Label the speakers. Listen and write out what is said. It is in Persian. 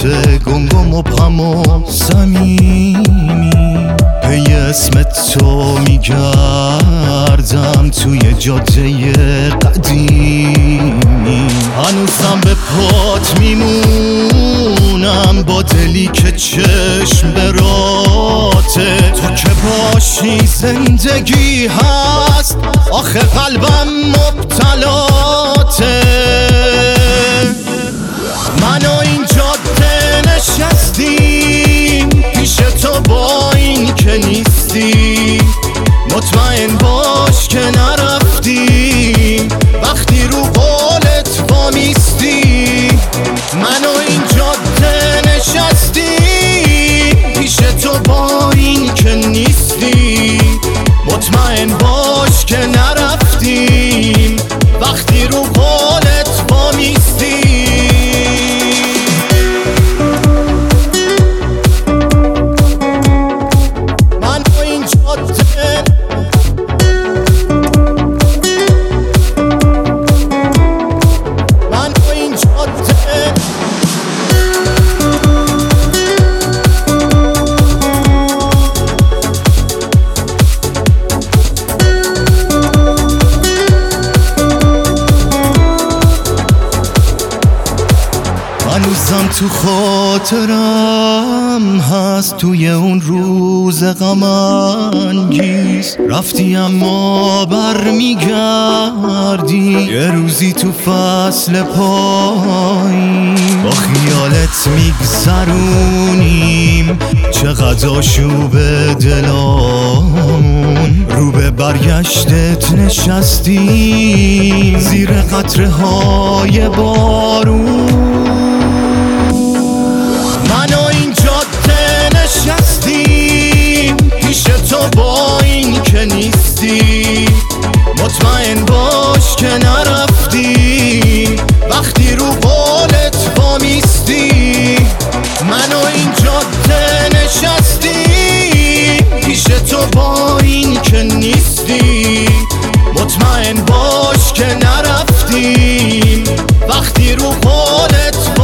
Speaker 1: گنگ و مبهم و صمیمی پی اسم تو میگردم توی جاده قدیمی هنوزم به پات میمونم با دلی که چشم براته تو که باشی زندگی هست آخه قلبم مبتلاته من و این جاده نشستیم پیش تو با این که نیستی مطمئن باش که نرفتیم وقتی رو قولت وامیستی من و این جاده نشستیم پیش تو با این که نیستی مطمئن باش که نرفتیم وقتی رو قولت وامیستی هنوزم تو خاطرم هست توی اون روز غم انگیز رفتی اما برمیگردی یه روزی تو فصل پایین با خیالت میگذرونیم چقدر آشوب دلامون رو به برگشتت نشستیم زیر قطره های بارون من و این جاده نشستیم پیش تو با این که نیستی مطمئن باش که نرفتیم وقتی رو قولت وامیستی من و این جاده نشستیم پیش تو با این که نیستی مطمئن باش که نرفتیم وقتی رو قولت